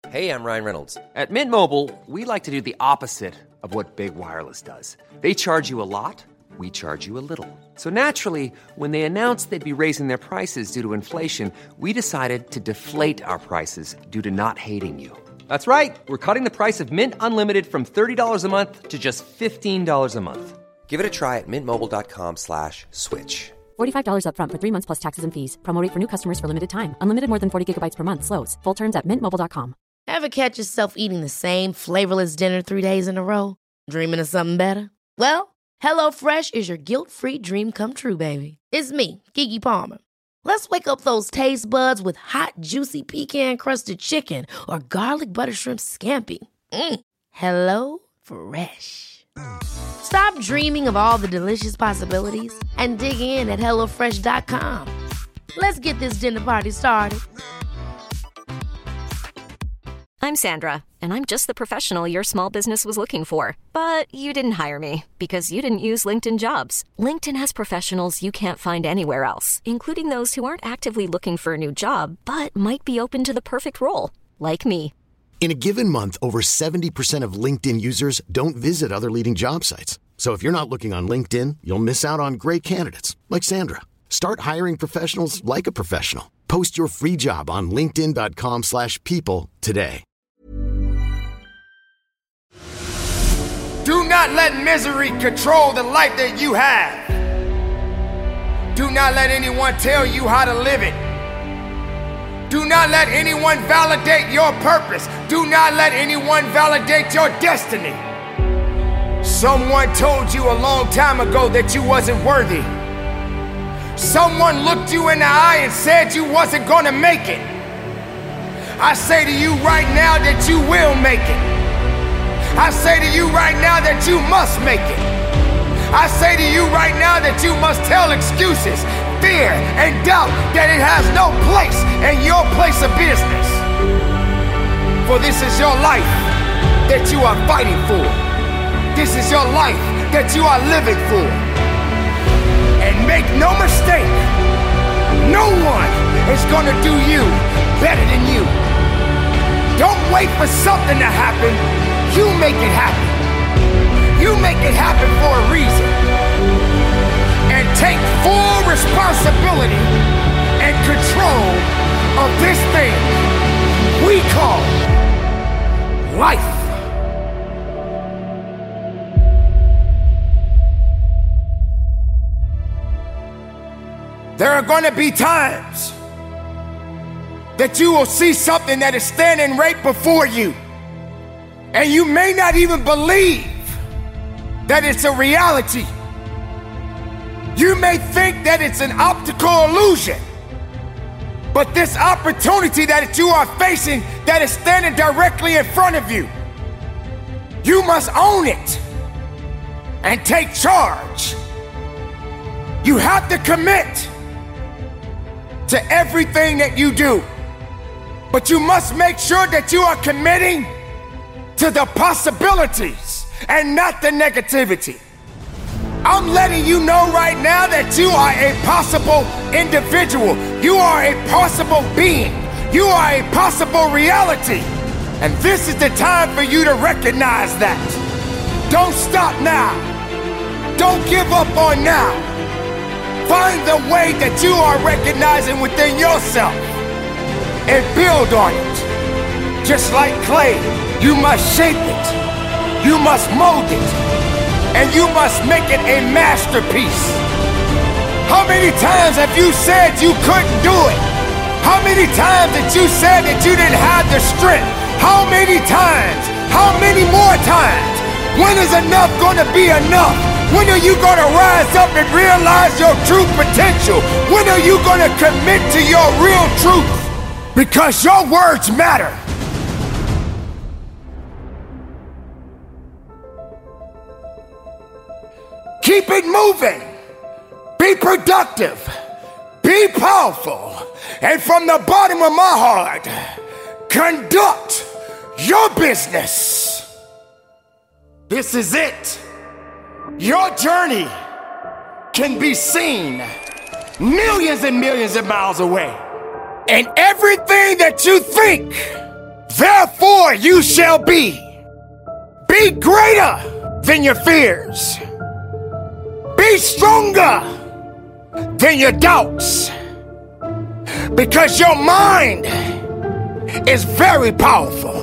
Hey, I'm Ryan Reynolds. At Mint Mobile, we like to do the opposite of what Big Wireless does. They charge you a lot, we charge you a little. So naturally, when they announced they'd be raising their prices due to inflation, we decided to deflate our prices due to not hating you. That's right. We're cutting the price of Mint Unlimited from $30 a month to just $15 a month. Give it a try at mintmobile.com/switch. $45 up front for 3 months plus taxes and fees. Promo rate for new customers for limited time. Unlimited more than 40 gigabytes per month. Slows full terms at mintmobile.com. Ever catch yourself eating the same flavorless dinner 3 days in a row? Dreaming of something better? Well, HelloFresh is your guilt-free dream come true, baby. It's me, Keke Palmer. Let's wake up those taste buds with hot, juicy pecan-crusted chicken or garlic butter shrimp scampi. Hello Fresh. Stop dreaming of all the delicious possibilities and dig in at HelloFresh.com. Let's get this dinner party started. I'm Sandra, and I'm just the professional your small business was looking for. But you didn't hire me because you didn't use LinkedIn Jobs. LinkedIn has professionals you can't find anywhere else, including those who aren't actively looking for a new job, but might be open to the perfect role, like me. In a given month, over 70% of LinkedIn users don't visit other leading job sites. So if you're not looking on LinkedIn, you'll miss out on great candidates like Sandra. Start hiring professionals like a professional. Post your free job on linkedin.com/people today. Do not let misery control the life that you have. Do not let anyone tell you how to live it. Do not let anyone validate your purpose. Do not let anyone validate your destiny. Someone told you a long time ago that you wasn't worthy. Someone looked you in the eye and said you wasn't gonna make it. I say to you right now that you will make it. I say to you right now that you must make it. I say to you right now that you must tell excuses, fear, and doubt that it has no place in your place of business. For this is your life that you are fighting for. This is your life that you are living for. And make no mistake, no one is gonna do you better than you. Don't wait for something to happen. You make it happen. You make it happen for a reason. And take full responsibility and control of this thing we call life. There are going to be times that you will see something that is standing right before you, and you may not even believe that it's a reality. You may think that it's an optical illusion, but this opportunity that you are facing that is standing directly in front of you, you must own it and take charge. You have to commit to everything that you do, but you must make sure that you are committing to the possibilities and not the negativity. I'm letting you know right now that you are a possible individual. You are a possible being. You are a possible reality. And this is the time for you to recognize that. Don't stop now. Don't give up on now. Find the way that you are recognizing within yourself and build on it. Just like clay, you must shape it, you must mold it, and you must make it a masterpiece. How many times have you said you couldn't do it? How many times that you said that you didn't have the strength? How many times? How many more times? When is enough gonna be enough? When are you gonna rise up and realize your true potential? When are you gonna commit to your real truth? Because your words matter. Keep it moving. Be productive. Be powerful. And from the bottom of my heart, conduct your business. This is it. Your journey can be seen millions and millions of miles away. And everything that you think, therefore more you shall be. Be greater than your fears. Be stronger than your doubts. Because your mind is very powerful.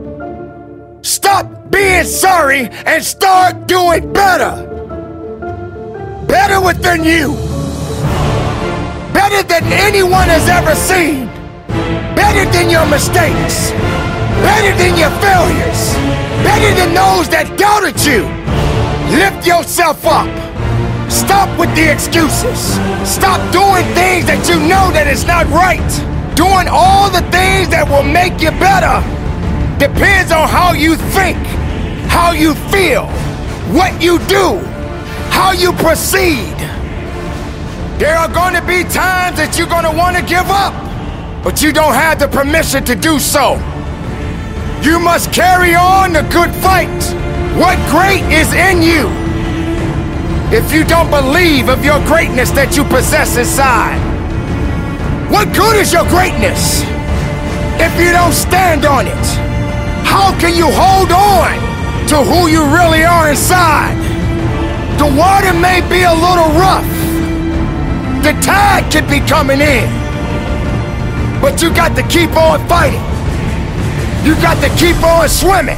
Stop being sorry and start doing better. Better within you. Better than anyone has ever seen. Better than your mistakes. Better than your failures. Better than those that doubted you. Lift yourself up. Stop with the excuses. Stop doing things that you know that is not right. Doing all the things that will make you better depends on how you think, how you feel, what you do, how you proceed. There are going to be times that you're going to want to give up, but you don't have the permission to do so. You must carry on the good fight. What great is in you? If you don't believe of your greatness that you possess inside, what good is your greatness if you don't stand on it? How can you hold on to who you really are inside? The water may be a little rough. The tide could be coming in. But you got to keep on fighting. You got to keep on swimming.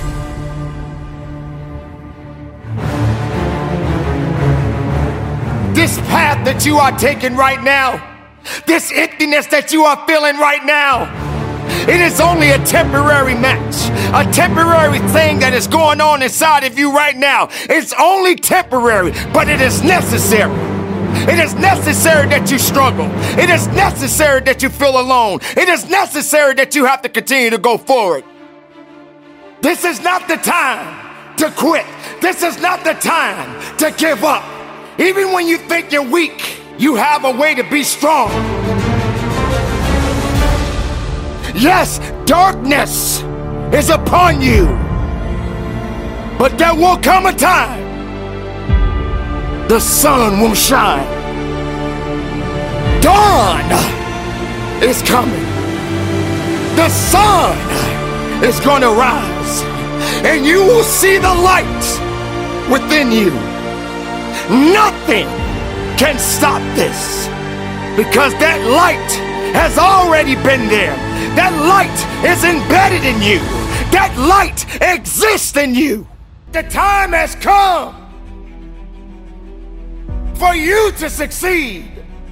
This path that you are taking right now, this emptiness that you are feeling right now, it is only a temporary match, a temporary thing that is going on inside of you right now. It's only temporary, but it is necessary. It is necessary that you struggle. It is necessary that you feel alone. It is necessary that you have to continue to go forward. This is not the time to quit. This is not the time to give up. Even when you think you're weak, you have a way to be strong. Yes, darkness is upon you, but there will come a time the sun will shine. Dawn is coming. The sun is going to rise, and you will see the light within you. Nothing can stop this, because that light has already been there. That light is embedded in you. That light exists in you. The time has come for you to succeed,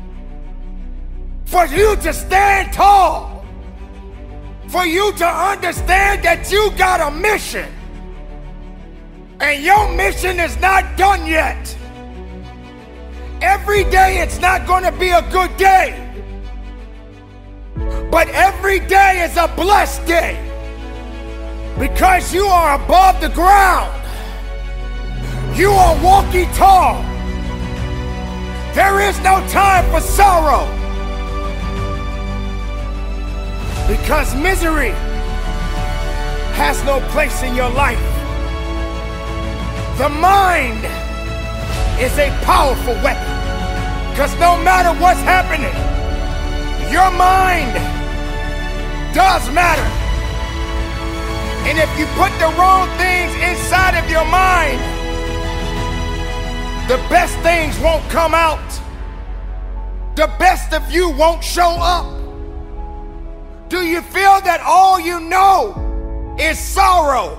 for you to stand tall, for you to understand that you got a mission, and your mission is not done yet. Every day it's not going to be a good day, but every day is a blessed day, because you are above the ground. You are walking tall. There is no time for sorrow, because misery has no place in your life. The mind is a powerful weapon, because no matter what's happening, your mind does matter. And if you put the wrong things inside of your mind, the best things won't come out. The best of you won't show up. Do you feel that all you know is sorrow?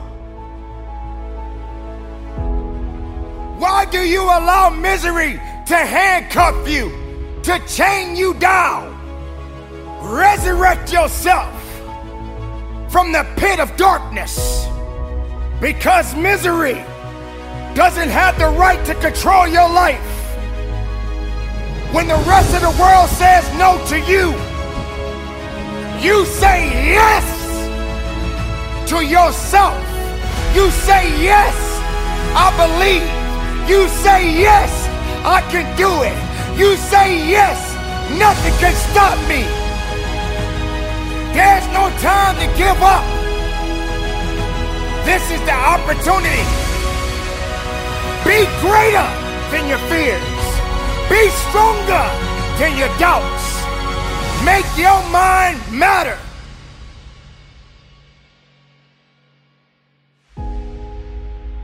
Why do you allow misery to handcuff you, to chain you down? Resurrect yourself from the pit of darkness, because misery doesn't have the right to control your life. When the rest of the world says no to you, you say yes to yourself. You say yes, I believe. You say yes, I can do it. You say yes, nothing can stop me. There's no time to give up. This is the opportunity. Be greater than your fears. Be stronger than your doubts. Make your mind matter.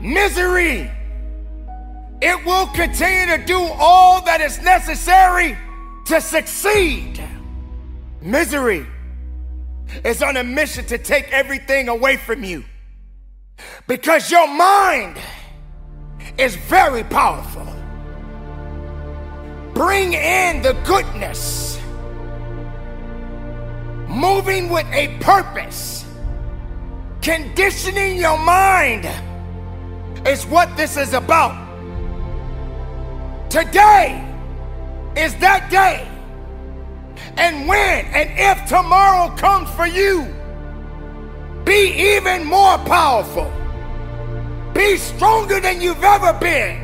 Misery, it will continue to do all that is necessary to succeed. Misery is on a mission to take everything away from you because your mind is very powerful. Bring in the goodness. Moving with a purpose. Conditioning your mind is what this is about. Today is that day. And when and if tomorrow comes for you, be even more powerful. Be stronger than you've ever been.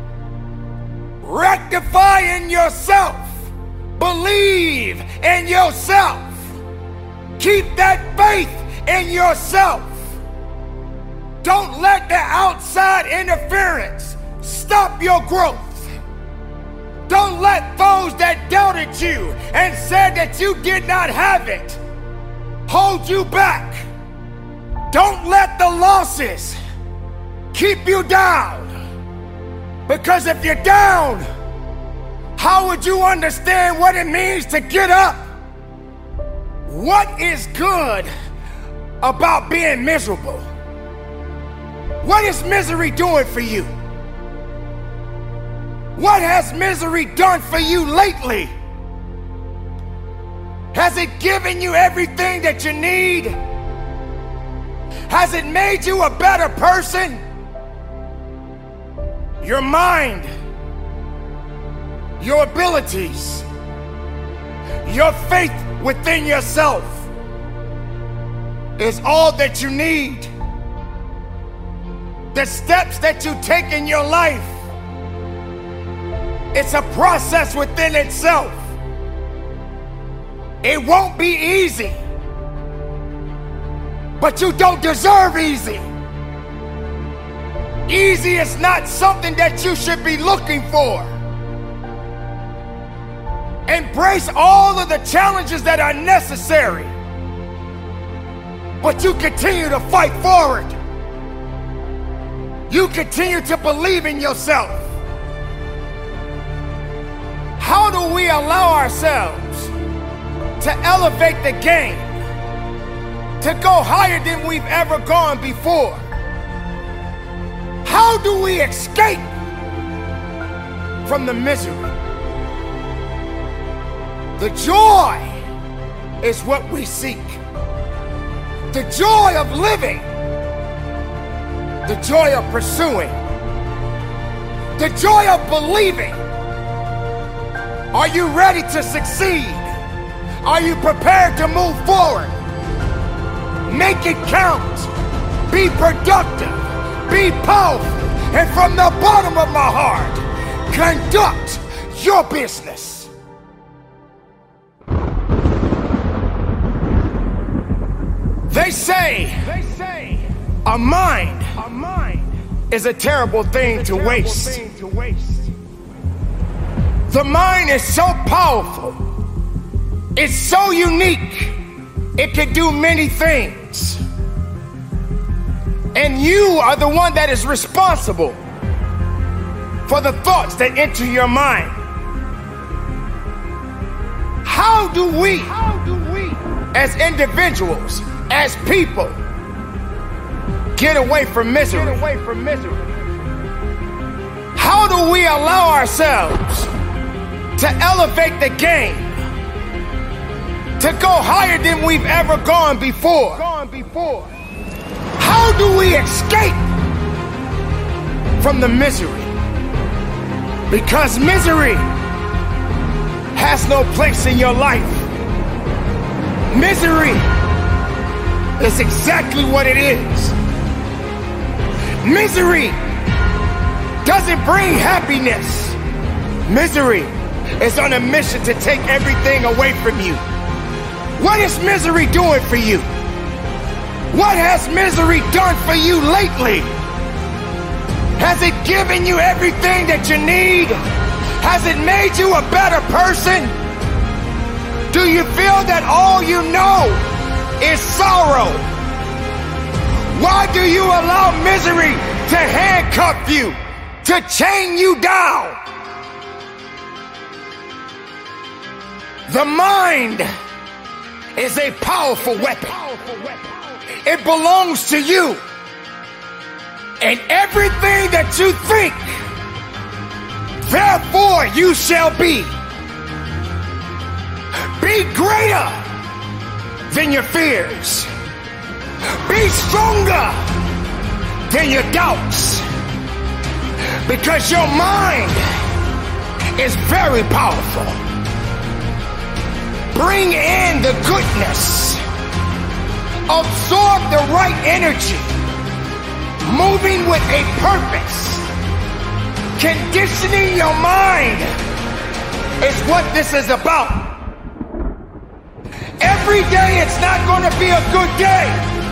Rectify in yourself. Believe in yourself. Keep that faith in yourself. Don't let the outside interference stop your growth. Don't let those that doubted you and said that you did not have it hold you back. Don't let the losses keep you down. Because if you're down, how would you understand what it means to get up? What is good about being miserable? What is misery doing for you? What has misery done for you lately? Has it given you everything that you need? Has it made you a better person? Your mind, your abilities, your faith within yourself is all that you need. The steps that you take in your life, it's a process within itself. It won't be easy, but you don't deserve easy. Easy is not something that you should be looking for. Embrace all of the challenges that are necessary, but you continue to fight forward. You continue to believe in yourself. How do we allow ourselves to elevate the game, to go higher than we've ever gone before? How do we escape from the misery? The joy is what we seek. The joy of living. The joy of pursuing. The joy of believing. Are you ready to succeed? Are you prepared to move forward? Make it count. Be productive. Be powerful. And from the bottom of my heart, conduct your business. They say a mind is a terrible thing to waste. The mind is so powerful. It's so unique. It can do many things. And you are the one that is responsible for the thoughts that enter your mind. How do we, as individuals, as people, get away from misery? How do we allow ourselves to elevate the game, to go higher than we've ever gone before? How do we escape from the misery? Because misery has no place in your life. Misery is exactly what it is. Misery doesn't bring happiness. Misery is on a mission to take everything away from you. What is misery doing for you? What has misery done for you lately? Has it given you everything that you need? Has it made you a better person? Do you feel that all you know is sorrow? Why do you allow misery to handcuff you, to chain you down. The mind is a powerful weapon. It belongs to you. And everything that you think, therefore you shall be. Be greater than your fears. Be stronger than your doubts. Because your mind is very powerful. Bring in the goodness. Absorb the right energy. Moving with a purpose. Conditioning your mind is what this is about. Every day it's not going to be a good day.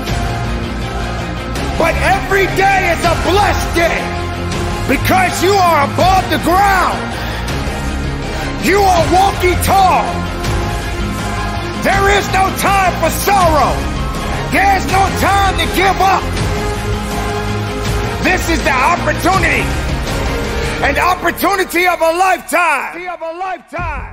But every day is a blessed day. Because you are above the ground. You are walking tall. There is no time for sorrow. There's no time to give up. This is the opportunity. An opportunity of a lifetime.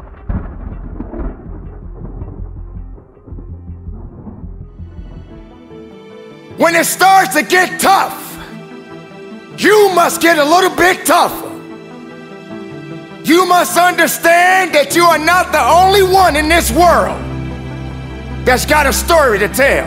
When it starts to get tough, you must get a little bit tougher. You must understand that you are not the only one in this world that's got a story to tell.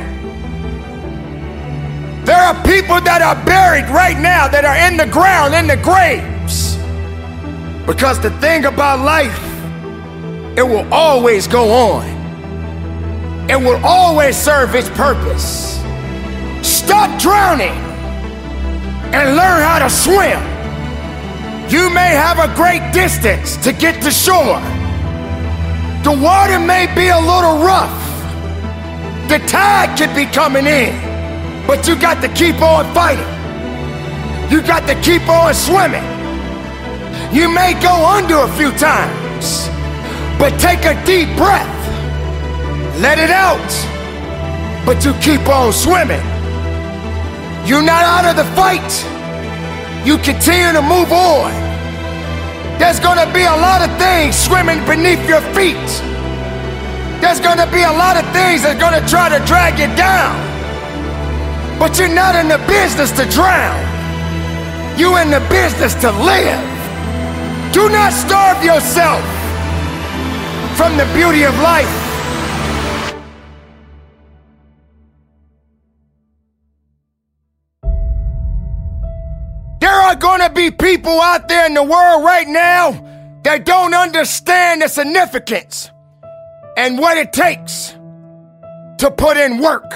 There are people that are buried right now that are in the ground, in the graves. Because the thing about life, it will always go on. It will always serve its purpose. Stop drowning and learn how to swim. You may have a great distance to get to shore. The water may be a little rough. The tide could be coming in, but you got to keep on fighting. You got to keep on swimming. You may go under a few times, but take a deep breath. Let it out, but you keep on swimming. You're not out of the fight. You continue to move on. There's gonna be a lot of things swimming beneath your feet. There's gonna be a lot of things that's gonna try to drag you down. But you're not in the business to drown. You're in the business to live. Do not starve yourself from the beauty of life. There are gonna be people out there in the world right now that don't understand the significance and what it takes to put in work.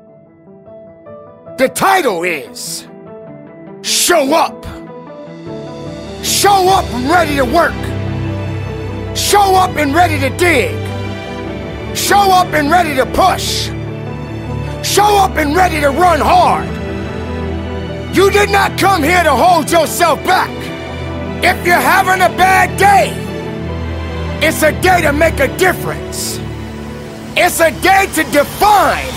The title is Show Up. Show up and ready to work. Show up and ready to dig. Show up and ready to push. Show up and ready to run hard. You did not come here to hold yourself back. If you're having a bad day, it's a day to make a difference. It's a day to define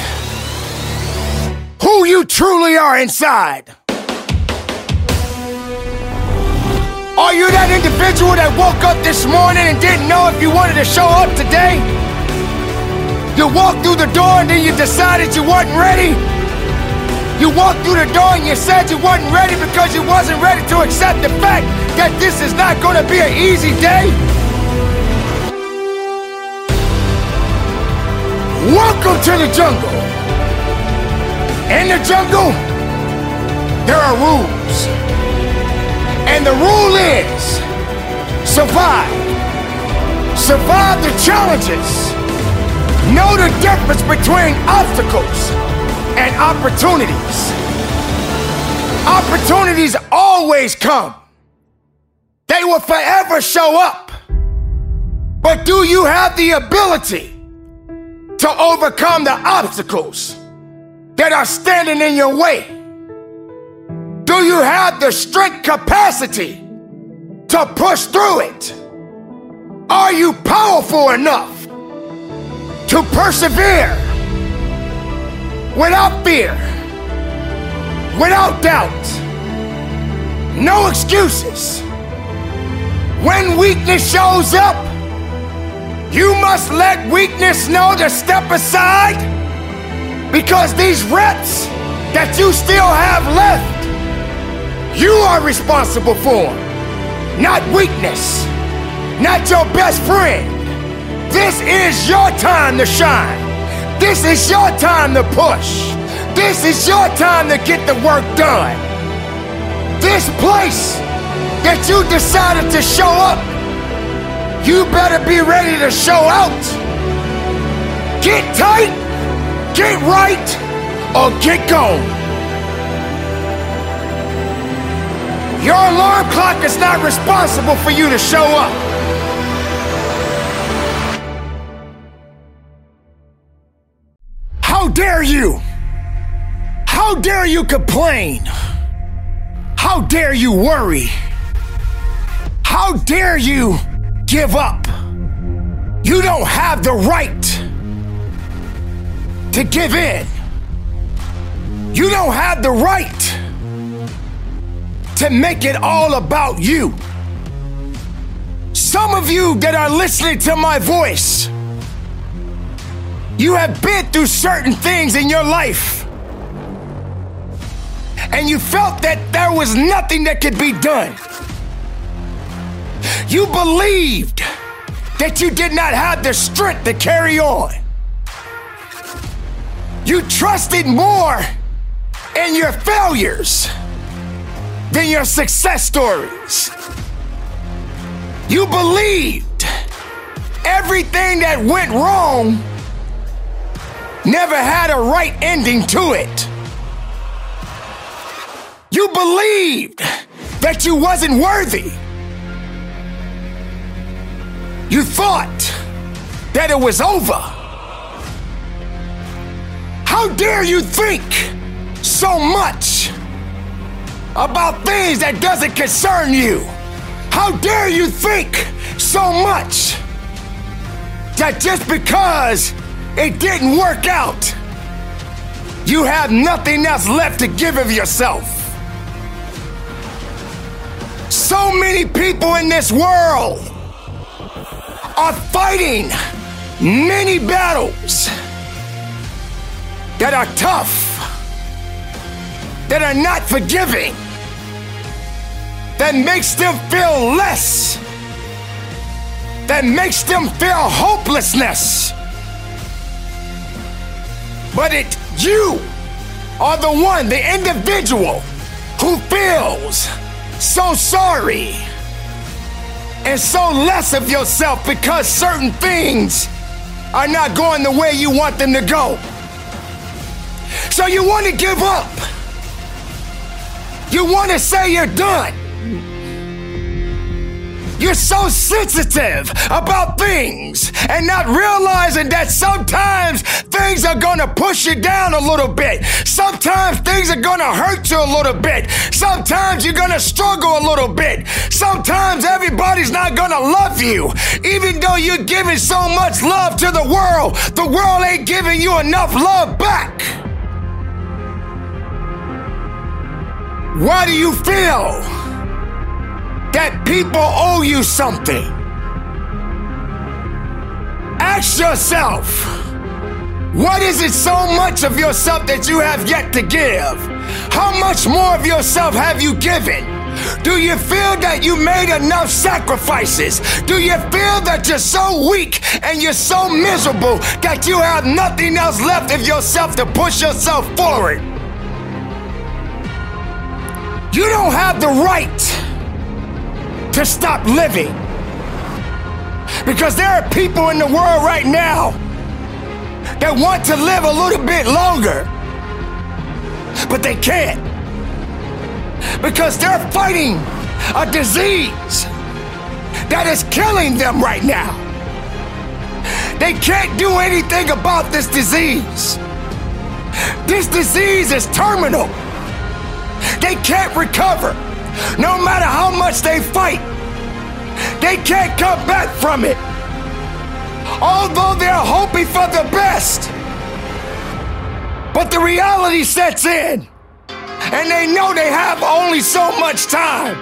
who you truly are inside. Are you that individual that woke up this morning and didn't know if you wanted to show up today? You walked through the door and then you decided you wasn't ready? You walked through the door and you said you wasn't ready because you wasn't ready to accept the fact that this is not going to be an easy day? Welcome to the jungle. In the jungle, there are rules. And the rule is survive. Survive the challenges. Know the difference between obstacles and opportunities. Opportunities always come. They will forever show up. But do you have the ability to overcome the obstacles that are standing in your way? Do you have the strength capacity to push through it? Are you powerful enough to persevere without fear, without doubt, No excuses. When weakness shows up, you must let weakness know to step aside, because these reps that you still have left, you are responsible for, not weakness, not your best friend. This is your time to shine. This is your time to push. This is your time to get the work done. This place that you decided to show up, you better be ready to show out. Get tight, get right, or get gone. Your alarm clock is not responsible for you to show up. How dare you? How dare you complain? How dare you worry? How dare you give up? You don't have the right to give in. You don't have the right to make it all about you. Some of you that are listening to my voice, you have been through certain things in your life, and you felt that there was nothing that could be done. You believed that you did not have the strength to carry on. You trusted more in your failures than your success stories. You believed everything that went wrong never had a right ending to it. You believed that you wasn't worthy. You thought that it was over. How dare you think so much about things that doesn't concern you? How dare you think so much that just because it didn't work out, you have nothing else left to give of yourself? So many people in this world are fighting many battles that are tough, that are not forgiving, that makes them feel less, that makes them feel hopelessness. But you are the one, the individual, who feels so sorry and so less of yourself because certain things are not going the way you want them to go. So you want to give up. You want to say you're done. You're so sensitive about things and not realizing that sometimes things are gonna push you down a little bit. Sometimes things are gonna hurt you a little bit. Sometimes you're gonna struggle a little bit. Sometimes everybody's not gonna love you. Even though you're giving so much love to the world ain't giving you enough love back. Why do you feel that people owe you something? Ask yourself, what is it so much of yourself that you have yet to give? How much more of yourself have you given? Do you feel that you made enough sacrifices? Do you feel that you're so weak and you're so miserable that you have nothing else left of yourself to push yourself forward? You don't have the right to stop living, because there are people in the world right now that want to live a little bit longer, but they can't, because they're fighting a disease that is killing them right now. They can't do anything about this disease. This disease is terminal. They can't recover. No matter how much they fight, they can't come back from it. Although they're hoping for the best. But the reality sets in, And they know they have only so much time.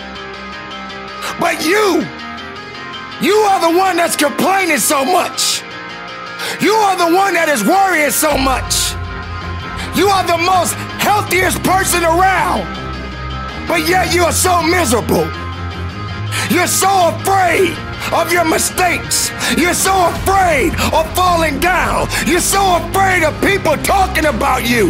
But you are the one that's complaining so much. You are the one that is worrying so much. You are the most healthiest person around. But yet you are so miserable. You're so afraid of your mistakes. You're so afraid of falling down. You're so afraid of people talking about you.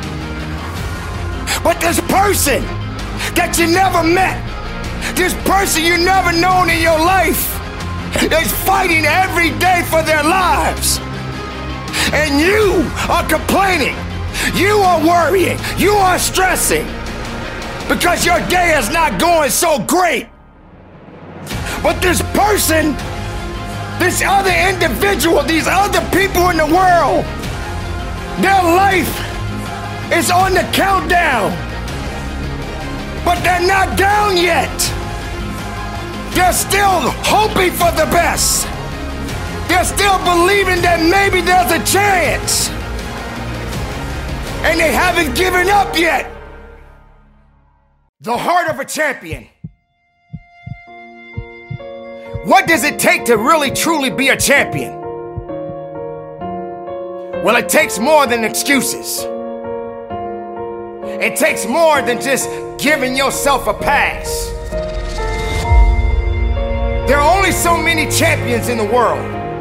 But this person that you never met, this person you never known in your life, is fighting every day for their lives. And you are complaining. You are worrying. You are stressing because your day is not going so great. But this person, this other individual, these other people in the world, their life is on the countdown. But they're not down yet. They're still hoping for the best. They're still believing that maybe there's a chance. And they haven't given up yet. The heart of a champion. What does it take to really truly be a champion? Well, it takes more than excuses. It takes more than just giving yourself a pass. There are only so many champions in the world.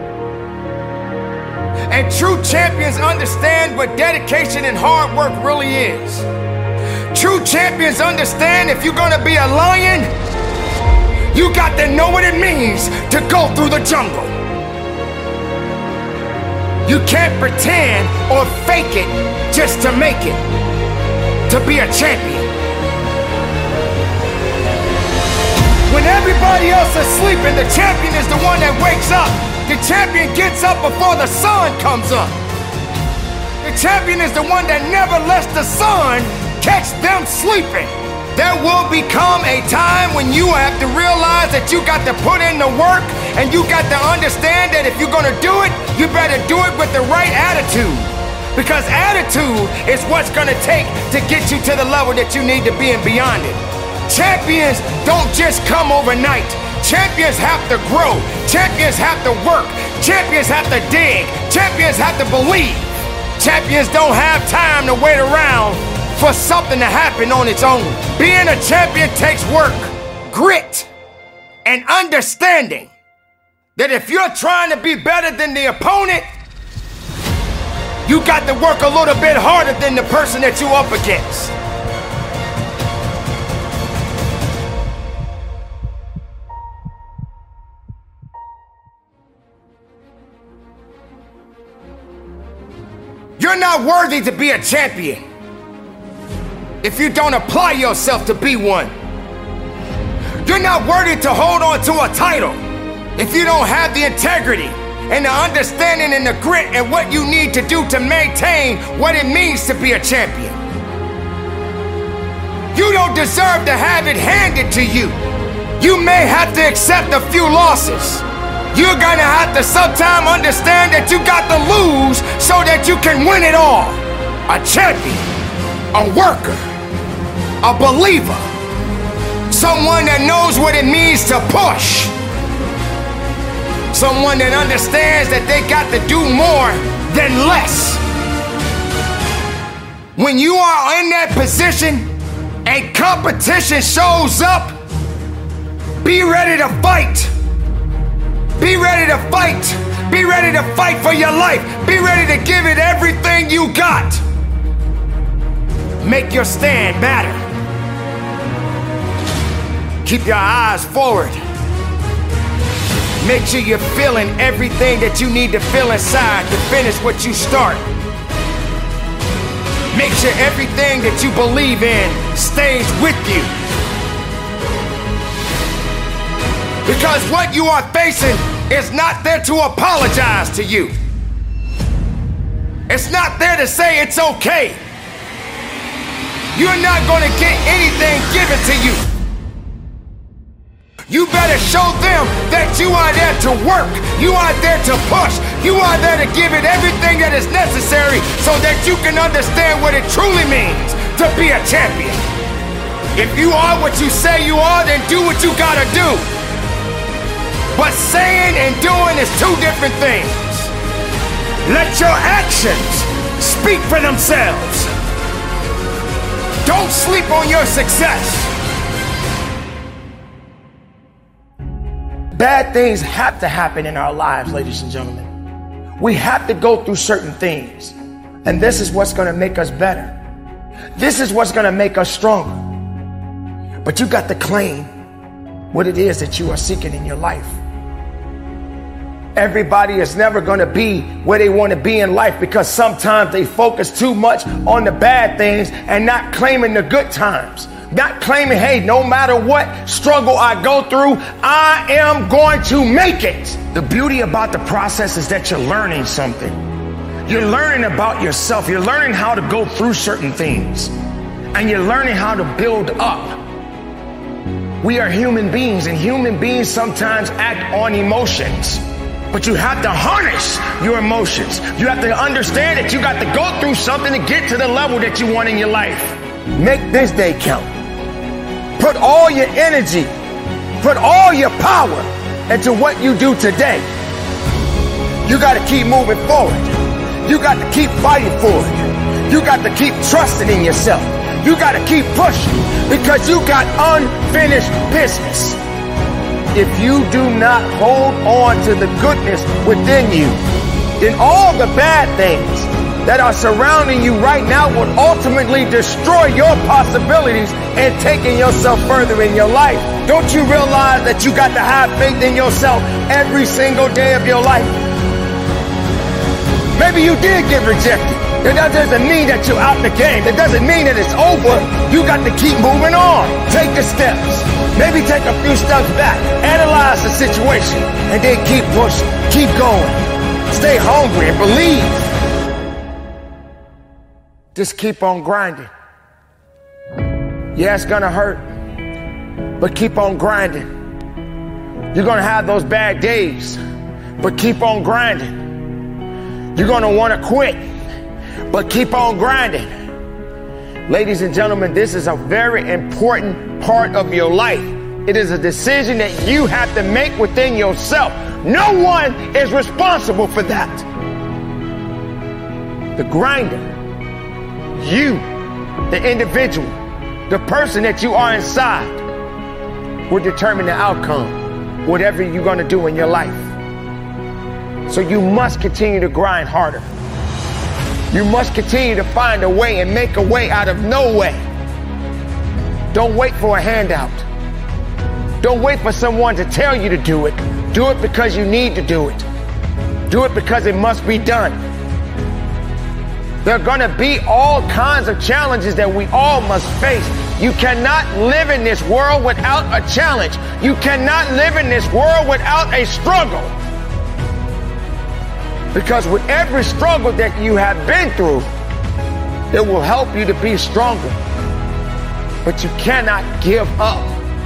And true champions understand what dedication and hard work really is. True champions understand if you're gonna be a lion, you got to know what it means to go through the jungle. You can't pretend or fake it just to make it. To be a champion. When everybody else is sleeping, the champion is the one that wakes up. The champion gets up before the sun comes up. The champion is the one that never lets the sun catch them sleeping. There will become a time when you have to realize that you got to put in the work and you got to understand that if you're gonna do it, you better do it with the right attitude. Because attitude is what's gonna take to get you to the level that you need to be and beyond it. Champions don't just come overnight. Champions have to grow. Champions have to work. Champions have to dig. Champions have to believe. Champions don't have time to wait around for something to happen on its own. Being a champion takes work, grit, and understanding that if you're trying to be better than the opponent, you got to work a little bit harder than the person that you're up against. You're not worthy to be a champion if you don't apply yourself to be one. You're not worthy to hold on to a title if you don't have the integrity and the understanding and the grit and what you need to do to maintain what it means to be a champion. You don't deserve to have it handed to you. You may have to accept a few losses. You're gonna have to sometime understand that you got to lose so that you can win it all. A champion, a worker, a believer, someone that knows what it means to push. Someone that understands that they got to do more than less. When you are in that position and competition shows up, be ready to fight. Be ready to fight. Be ready to fight for your life. Be ready to give it everything you got. Make your stand matter. Keep your eyes forward. Make sure you're feeling everything that you need to feel inside to finish what you start. Make sure everything that you believe in stays with you. Because what you are facing is not there to apologize to you. It's not there to say it's okay. You're not going to get anything given to you. You better show them that you are there to work. You are there to push. You are there to give it everything that is necessary so that you can understand what it truly means to be a champion. If you are what you say you are, then do what you gotta do. But saying and doing is two different things. Let your actions speak for themselves. Don't sleep on your success. Bad things have to happen in our lives, ladies and gentlemen. We have to go through certain things. And this is what's going to make us better. This is what's going to make us stronger. But you got to claim what it is that you are seeking in your life. Everybody is never going to be where they want to be in life because sometimes they focus too much on the bad things and not claiming the good times. Not claiming, hey, no matter what struggle I go through, I am going to make it. The beauty about the process is that you're learning something. You're learning about yourself. You're learning how to go through certain things. And you're learning how to build up. We are human beings, and human beings sometimes act on emotions. But you have to harness your emotions. You have to understand that you got to go through something to get to the level that you want in your life. Make this day count. Put all your energy, put all your power into what you do today. You got to keep moving forward. You got to keep fighting for it. You got to keep trusting in yourself. You got to keep pushing because you got unfinished business. If you do not hold on to the goodness within you, then all the bad things that are surrounding you right now will ultimately destroy your possibilities in taking yourself further in your life. Don't you realize that you got to have faith in yourself every single day of your life? Maybe you did get rejected. That doesn't mean that you're out the game. That doesn't mean that it's over. You got to keep moving on. Take the steps. Maybe take a few steps back. Analyze the situation. And then keep pushing. Keep going. Stay hungry and believe. Just keep on grinding. Yeah, it's gonna hurt. But keep on grinding. You're gonna have those bad days. But keep on grinding. You're gonna wanna quit. But keep on grinding. Ladies and gentlemen, this is a very important part of your life. It is a decision that you have to make within yourself. No one is responsible for that. The grinder, you, the individual, the person that you are inside, will determine the outcome, whatever you're going to do in your life. So you must continue to grind harder. You must continue to find a way and make a way out of no way. Don't wait for a handout. Don't wait for someone to tell you to do it. Do it because you need to do it. Do it because it must be done. There are going to be all kinds of challenges that we all must face. You cannot live in this world without a challenge. You cannot live in this world without a struggle. Because with every struggle that you have been through, it will help you to be stronger. But you cannot give up.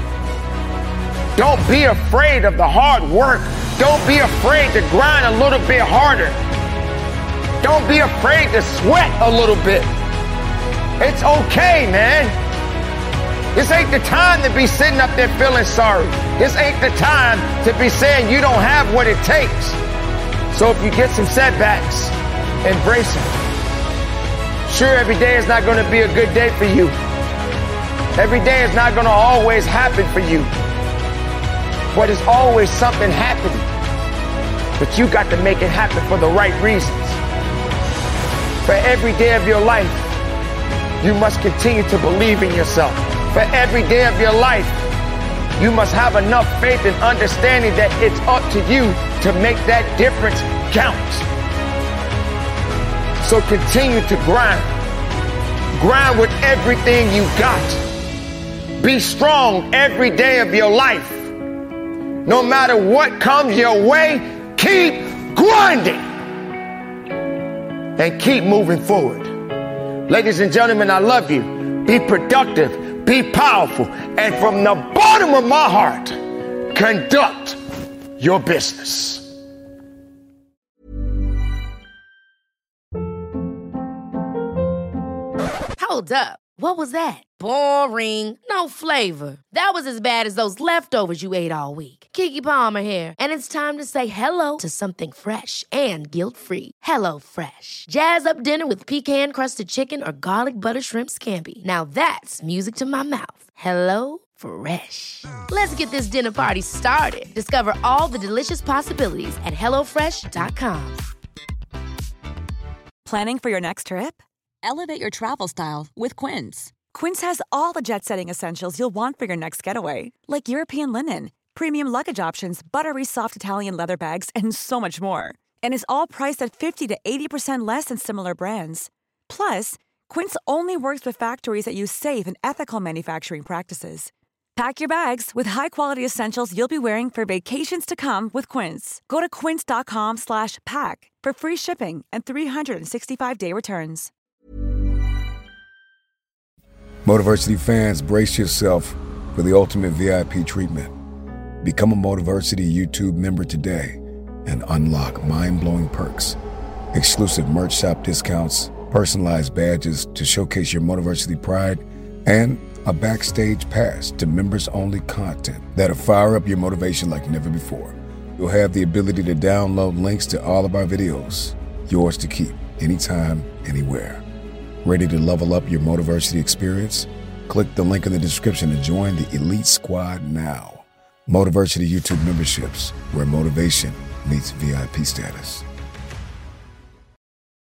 Don't be afraid of the hard work. Don't be afraid to grind a little bit harder. Don't be afraid to sweat a little bit. It's okay, man. This ain't the time to be sitting up there feeling sorry. This ain't the time to be saying you don't have what it takes. So if you get some setbacks, embrace them. Sure, every day is not going to be a good day for you. Every day is not going to always happen for you. But it's always something happening. But you got to make it happen for the right reasons. For every day of your life, you must continue to believe in yourself. For every day of your life, you must have enough faith and understanding that it's up to you to make that difference count. So continue to grind. Grind with everything you got. Be strong every day of your life. No matter what comes your way, keep grinding. And keep moving forward. Ladies and gentlemen, I love you. Be productive. Be powerful. And from the bottom of my heart, conduct your business. Hold up. What was that? Boring. No flavor. That was as bad as those leftovers you ate all week. Keke Palmer here, and it's time to say hello to something fresh and guilt-free. HelloFresh. Jazz up dinner with pecan-crusted chicken or garlic butter shrimp scampi. Now that's music to my mouth. HelloFresh. Let's get this dinner party started. Discover all the delicious possibilities at HelloFresh.com. Planning for your next trip? Elevate your travel style with Quince. Quince has all the jet-setting essentials you'll want for your next getaway, like European linen, premium luggage options, buttery soft Italian leather bags, and so much more. And is all priced at 50 to 80% less than similar brands. Plus, Quince only works with factories that use safe and ethical manufacturing practices. Pack your bags with high-quality essentials you'll be wearing for vacations to come with Quince. Go to quince.com/pack for free shipping and 365-day returns. Motiversity fans, brace yourself for the ultimate VIP treatment. Become a Motiversity YouTube member today and unlock mind-blowing perks, exclusive merch shop discounts, personalized badges to showcase your Motiversity pride, and a backstage pass to members-only content that'll fire up your motivation like never before. You'll have the ability to download links to all of our videos, yours to keep, anytime, anywhere. Ready to level up your Motiversity experience? Click the link in the description to join the Elite Squad now. Motiversity YouTube memberships, where motivation meets VIP status.